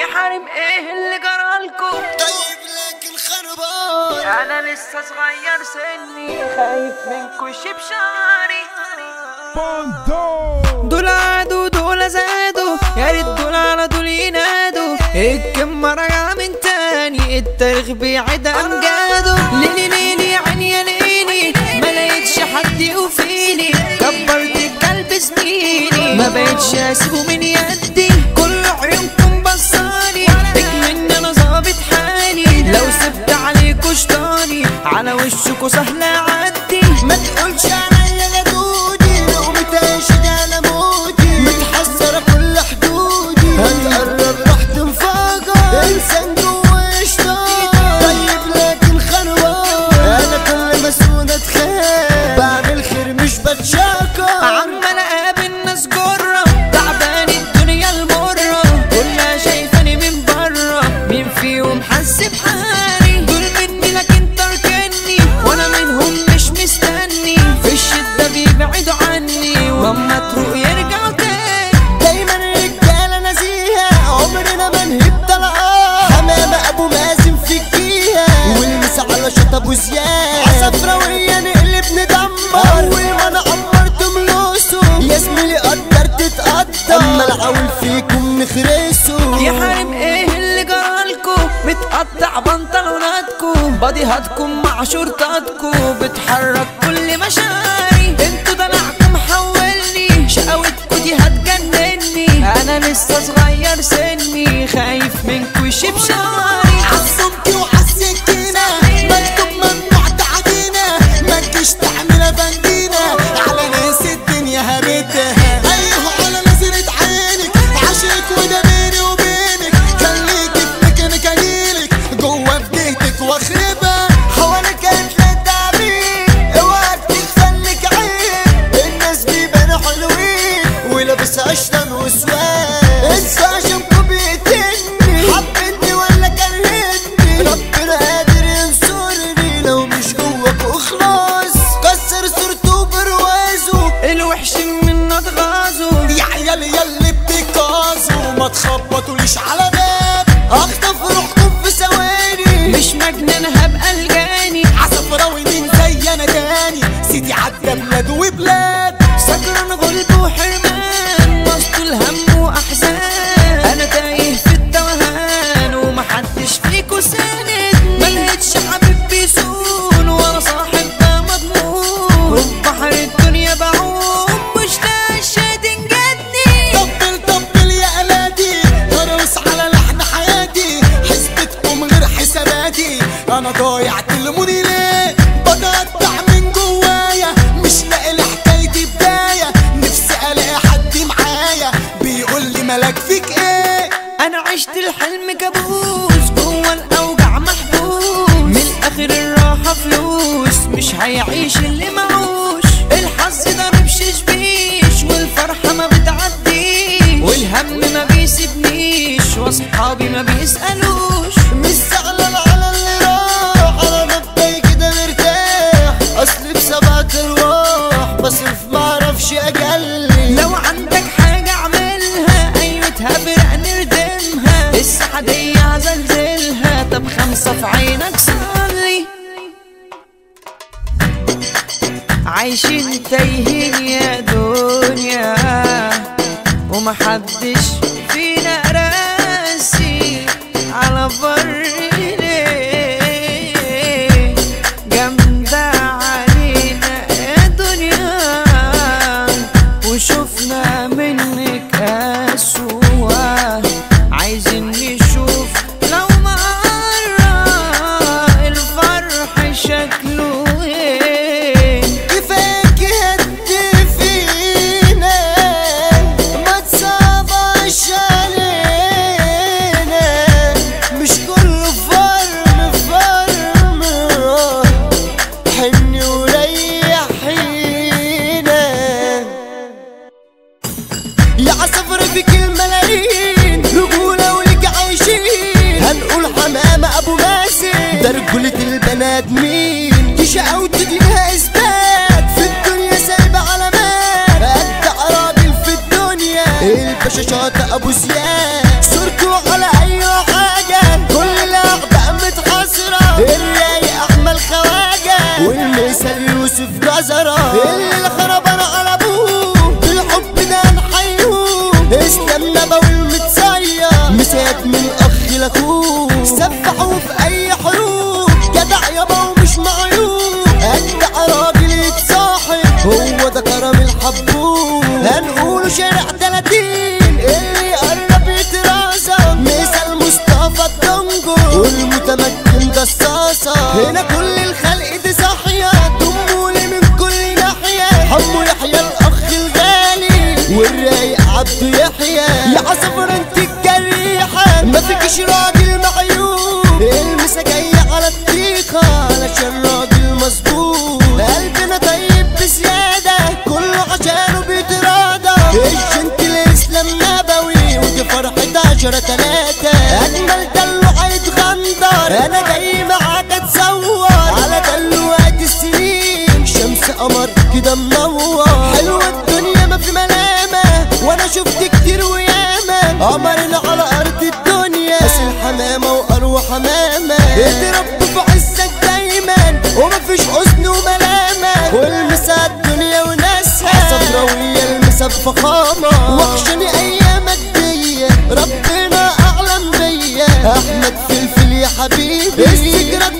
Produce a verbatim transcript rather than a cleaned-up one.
يا حريم ايه اللي جرالكم؟ طيب لكن خربان انا لسه صغير سني خايف منكم يشيب شعري. دول عادوا دول زادوا يا ريت دول على دول ينادوا. الكلمة راجعة من تاني التاريخ بيعيد امجاده. ليلي ليلي يا عيني يا ليلي ما لقيتش حد يوفيني. كبرت الكلب زميلي ما بقتش اسيبه من يدي. كل عيونكم بصاني اكمن انا ظابط حالي. لو سبت عليكوا شطاني على وشكوا سهل اعدي. ما تقولش عليا يا دودي لو متاشد على موتي. متحسرة كل حدودي هتقرب راح تنفجر. انسان جوا شطان طيب لكن خربان. انا كل مسؤول اتخان بعمل خير مش بتشاكر. عمال اقابل ناس جرة تعبان الدنيا المرة كلها شايفاني من برا. مين فيهم حس بحالي؟ دول مني لكن تركني وانا منهم مش مستني. في الشدة بيبعدوا عني واما تروق يرجعوا تاني. دايما رجالة نزيهة عمرنا ما نهب طلقات. حمامة ابو مازن في الجيهة والمس على شط ابو زياد. عصفراوية نقلب ندمر اول ما انا عمرت ملوسه. يا زميلي قدرت تتقدر اما العول فيكم نخرسه. يا حريم ايه اللي جرالكوا؟ متقطع بنطلوناتكوا بديهاتكم مع شرطاتكوا بتحرك كل مشاعري. انتوا دلعكم حولني شقاوتكوا دي هتجنني. انا لسه صغير سني خايف منكوا يشيب شعري. عالصمت وعالسكينة مكتوب ممنوع تعدينا. ما تجيش تعملها بندينا على ناس الدنيا هبتها. ايوه على نظرة عينك عشقك وده بيني وبينك. خليكي في مكانك اجيلك جوا في جهتك واخربها. حواليك هتلاقي تعبين اوعك تغفلك عين. الناس بيبانوا حلوين ولابس عشتان وسواد. انسى عشانكوا بيقتلني حبني ولا كرهتني. ربنا قادر ينصرني لو مش جواك اخلاص. كسر صورته بروازه الوحش منا اتغازوا. يا عيال ياللي بتكازوا ما تخبطوليش على باب. اخطف روحكم في ثواني مش مجنون هبقى الجاني. عصفراوي مين زي انا تاني. سيدي عدى بلاد وبلاد سكران غلب وحرمان وسط الهم واحزان. انا تايه في التوهان ومحدش فيكو ساند. ملقتش حبيب بيسون ولا صاحب ده مضمون. وبحر الدنيا بعوم مشتاق شاد انجدني. طبل طبل يا الادي ارقص على لحن حياتي. حسبتكم غير حساباتي انا ضايع تلموني ليه. بتقطع من جوايا مش لاقي لحكايتي بداية. نفسي الاقي حد معايا بيقول لي مالك فيك ايه. انا عشت الحلم كابوس جوا الاوجع محبوس. من اخر الراحة فلوس مش هيعيش اللي معوش. الحظ ضرب ششبيش والفرحة ما بتعديش. والهم ما بيسيبنيش واصحابي ما بيسألوش. مش زعلان على اللي راح انا مبدأي كده مرتاح. اصلي بسبعة ارواح بصرف معرفش اجلي. لو عندك حاجة اعملها ايوتها برق نردمها. السعادية هزلزلها طب خمسة في عينك صلي. عايشين تايهين يا دنيا ومحدش فينا راسي على بر ليه. جامدة علينا يا دنيا وشوفنا منك أسوأ. عايزين نشوف لو مرة الفرح شكله ايه. كفاك هد فينا ما تصعبش علينا. مش كله فرم فرم حني وريحينا. يا عصفر فيك الملايين رجولة ولك عايشين. هنقول حمامة ابو مازن ده رجولة البنات مين. دي شقاوتي دي لها اثبات في الدنيا سايبة علامات. ابدع راجل في الدنيا الباشا شاطئ ابو زياد صورته على اي اللي الخرب انا قلبوه بالحب ده نحيوه اسلام نبوي المتصير مسات من اخ لاخوه سفحوا في اي حروب جدع يابا ومش معيوب اجدع راجل يتصاحب هو ده كرم الحبوب هنقوله شارع تلاتين اللي يقرب يترازم مثل مصطفى الدنجو والمتمكن ده الصاصة هنا كل الخلق دي صاحية دمولي من كل ناحية حمو يحيى الاخ الغالي والرايق عبده يحيى يا عصفر انت الجريحة ما فيكش راجل معيوب المسا جاية على الطريقة علشان راجل مظبوط قلبنا طيب بزيادة كله عشانه بيتراضى الجنت الاسلام نبوي ودي فرحة عشرة تلاتة اجمل دلو هيتغندر انا جاي معاك اتصور على دلوقت السنين شمس قمر كده منور حلوة الدنيا ما في ملامة وانا شفت كتير وياما قمرنا على ارض الدنيا بس الحمامة واروح حمامة اتربوا في عزك دايما ومفيش حزن وملامة والمسا الدنيا وناسها صفراوية المسا بفخامة وحشني ايامك دي ربنا اعلم بيا احمد فلفل يا حبيبي السجرة